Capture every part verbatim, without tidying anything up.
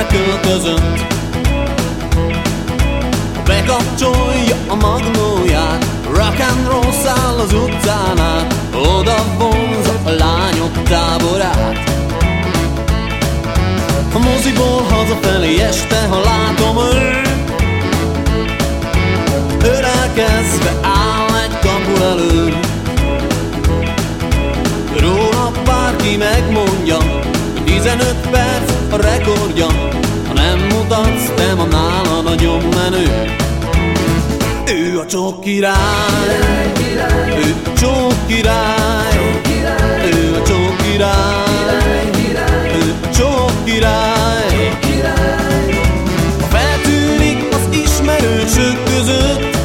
beköltözött. Bekapcsolja a magnóját, rock and roll száll az utcán át, oda vonza a lányok táborát. A moziból hazafelé este, ha látom őt, ölelkezve áll egy kapu előtt. Róla bárki megmondja, hogy tizenöt perc a rekordja, ha nem mutatsz, te ma nála nagyon menő. Ő a csók király, ő a csók király, ő a csók király, ő a csók király. Ha feltűnik az ismerősök között,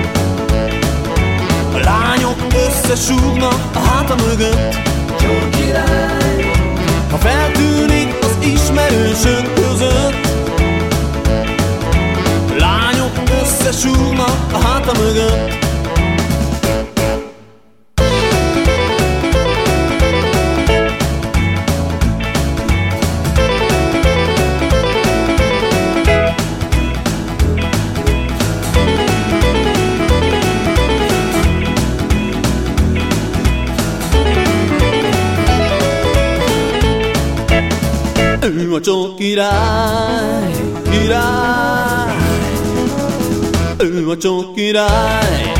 a lányok összesúgnak a háta mögött. Ha feltűnik az ismerősök között, a lányok összesúgnak a háta mögött. Ő a csók király, király, ő a csók király.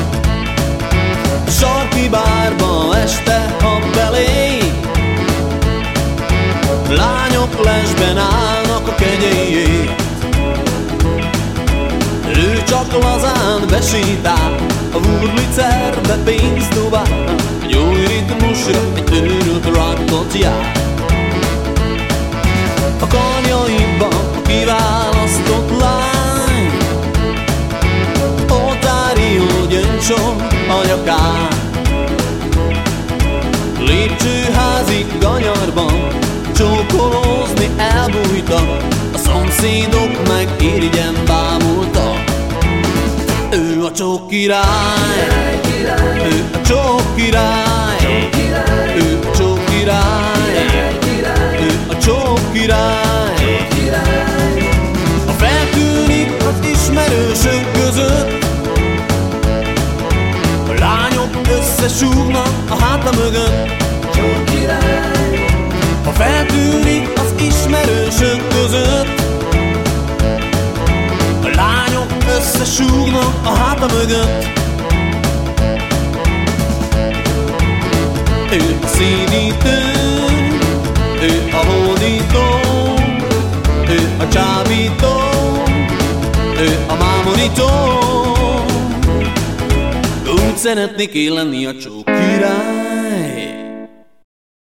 A sarki bárba este, ha belép, lányok lesben állnak a kegyeiért. Ő csak lazán besétál, a Wurlitzerbe pénzt dobál, egy új ritmusra egy őrült rockot jár. A karjaiban a kiválasztott lány, Otárió gyöngycsont a nyakán. Lépcsőházi ganyarban csókolózni elbújtak, a szomszédok meg irigyen bámultak. Ő a csók király, ő a csók király, ő a csók király, ő a csók király. Ha feltűnik az ismerősök között, a lányok összesúgnak a háta mögött. Ha feltűnik az ismerősök között, a lányok összesúgnak a háta mögött. Ő a szídítő, ő a hódító, ő a csábító, ő a mámorító. Úgy szeretnék én lenni a csók király.